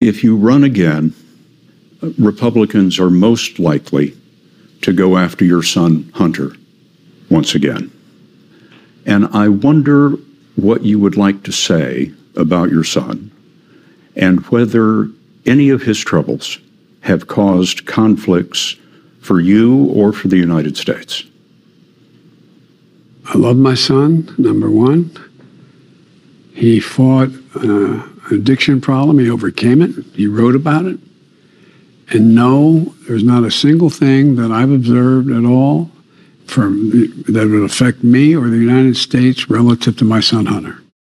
If you run again, Republicans are most likely to go after your son, Hunter, once again. And I wonder what you would like to say about your son and whether any of his troubles have caused conflicts for you or for the United States. I love my son, number one. He fought an addiction problem. He overcame it. He wrote about it. And no, there's not a single thing that I've observed at all that would affect me or the United States relative to my son, Hunter.